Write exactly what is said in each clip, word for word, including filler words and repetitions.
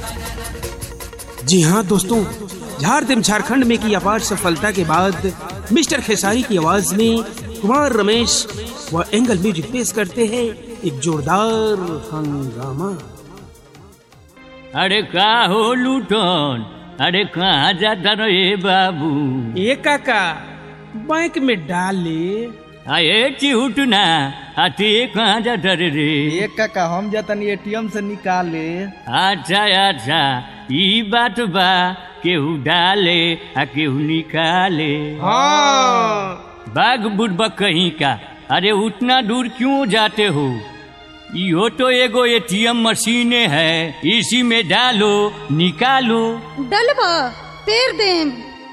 जी हाँ दोस्तों, झारखंड झारखंड में की अपार सफलता के बाद मिस्टर खेसारी की आवाज में कुमार रमेश व एंगल म्यूजिक पेश करते हैं एक जोरदार हंगामा। अरे का हो लूटन, अरे कहाँ जाता रहे बाबू? ए काका, बैंक में डाले। अरे चिहुट ना, अति कहाँ जाता रे रे? एक काका हम जतन एटीएम से निकाले। अच्छा अच्छा, ई बात बा, केहू डाले आ केहू निकाले। हाँ बाग बुढ़बा कहीं का, अरे उतना दूर क्यों जाते हो? यो तो एगो एटीएम मशीन है, इसी में डालो निकालो। डलबा तेर देम।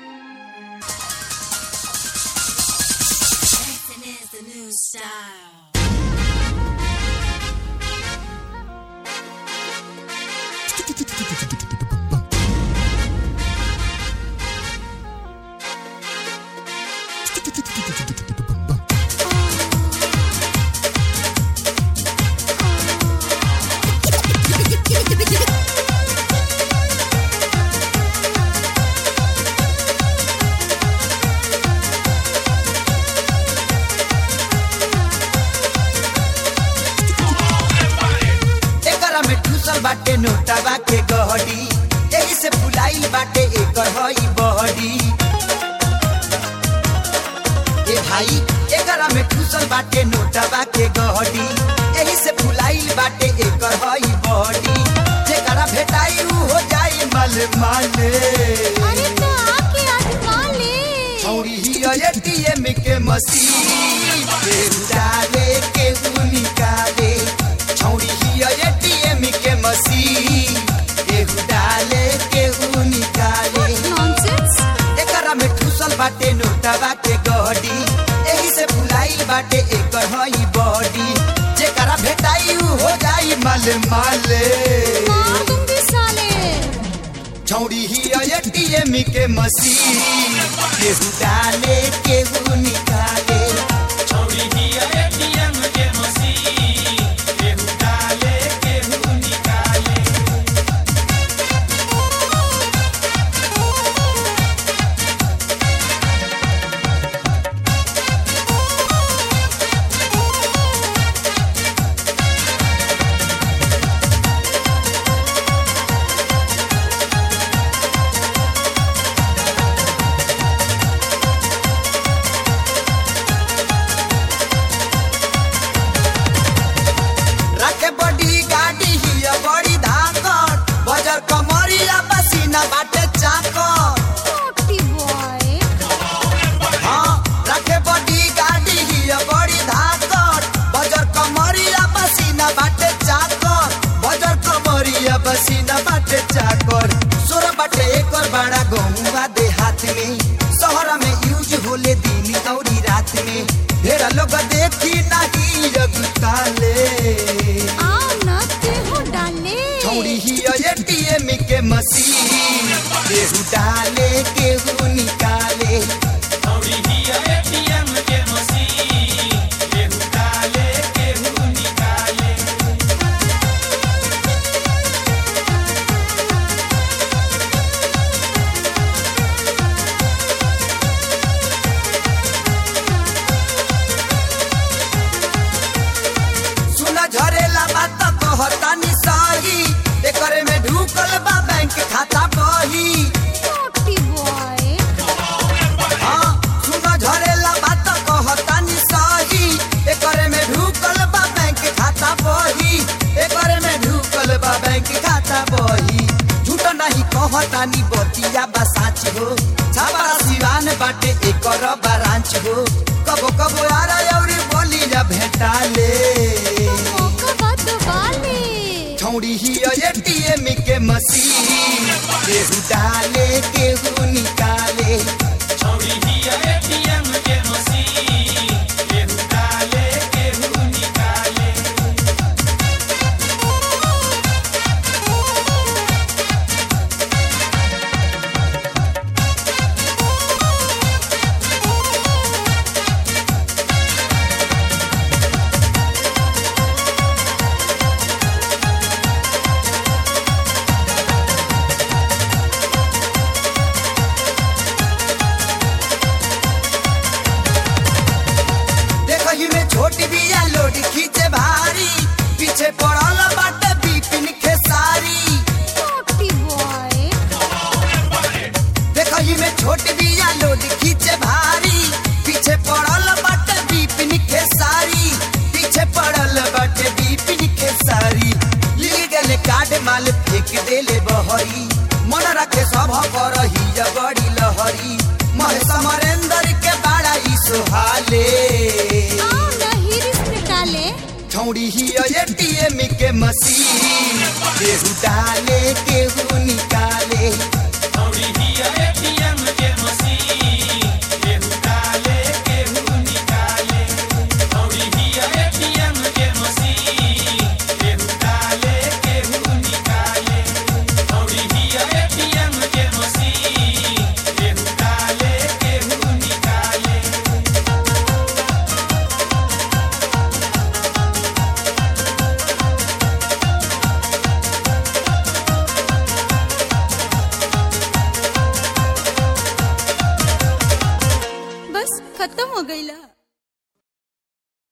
बाटे नोटावा के गहडी, एही से फुलाइल बाटे एकर हई बहडी। ए भाई एकरा में ठुसल बाटे नोटावा के गहडी, एही से फुलाइल बाटे एकर हई बहडी। जेकरा भेटाई उ हो जाई मल माले। अरे तो आके आजमा ले। छौरी ही एटीएम के मशीन के डाले के उ निकाले। छौरी ही एटीएम के मशीन केहू डाले केहू निकाले। नॉनसेंस। एकरा में ठुसल बाटे नोटावा के गहडी, एही से फुलाइल बाटे एकर हई बॉडी। जेकरा भेटाई उ हो जाई मल माले। मार दूंगी साले। छौरी ही एटीएम के मशीन केहू डाले केहू निकाले। छौरी ही एटीएम के मशीन केहू डाले केहू निकाले। राके बड़ी गाड़ी ही बड़ी धाकट, बजर कमरिया पसीना बाटे चाकट। Naughty boy. हाँ राके बड़ी गाड़ी ही बड़ी धाकट, बजर कमरिया पसीना बाटे चाकट। बजर कमरिया पसीना बाटे चाकट। सोरा बाटे एकर बड़ा गहुआ दे हाथ में, शहर में यूज होले दिन औरी रात में। ढेरा लोग देखी नहीं अगताले। आओ न तेहो डाले। छौरी ही एटीएम के मशीन केहू डाले केहू निकाले। छौरी ही एटीएम के मशीन केहू डाले केहू निकाले। सुना झरेला बात कहतानी सही, एकरे में ढुकल बा बैंक खाता बही। Naughty boy. हाँ सुना झरेला बात कहतानी सही, एकरे में ढुकल बा बैंक खाता बही। एकरे में ढुकल बा बैंक खाता बही। झूठ नहीं कहतानी बतिया बा साच हो, छाबा सिवान बाटे एकर ब्रांच हो। कबो कबो आरा औरी बोली जा भेटाले। मौका बात वाले। छौरी ही एटीएम के मशीन केहू डाले केहू निकाले। छौरी ही एटीएम के मशीन केहू डाले केहू निकाले। कार्ड माल फेंक देले बहरी मन रखे सब पर ही बड़ी लहरी महेश अमरेंद्र के बड़ा ही सुहाले आओ ना हिरिस निकाले छौड़ी ही एटीएम के मशीन केहू डाले केहू निकाले छौड़ी ही एटीएम के मशीन केहू डाले केहू निकाले छौड़ी ही एटीएम के मशीन केहू डाले केहू निकाले छौड़ी ही एटीएम के मशीन केहू डाले केहू निकाले बस खत्म हो गईला।